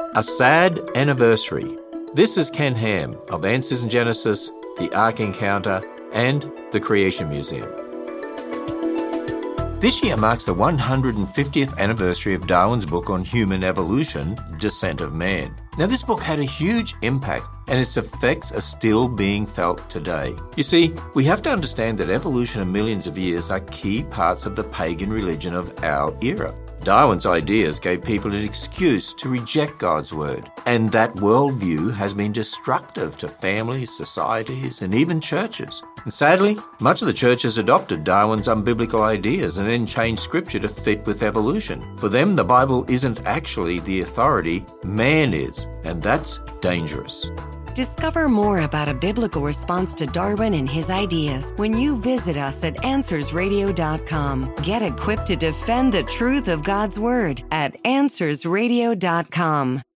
A Sad Anniversary. This is Ken Ham of Answers in Genesis, the Ark Encounter, and the Creation Museum. This year marks the 150th anniversary of Darwin's book on human evolution, Descent of Man. Now, this book had a huge impact, and its effects are still being felt today. You see, we have to understand that evolution and millions of years are key parts of the pagan religion of our era. Darwin's ideas gave people an excuse to reject God's word, and that worldview has been destructive to families, societies, and even churches. And sadly, much of the church has adopted Darwin's unbiblical ideas and then changed scripture to fit with evolution. For them, the Bible isn't actually the authority, man is, and that's dangerous. Discover more about a biblical response to Darwin and his ideas when you visit us at AnswersRadio.com. Get equipped to defend the truth of God's Word at AnswersRadio.com.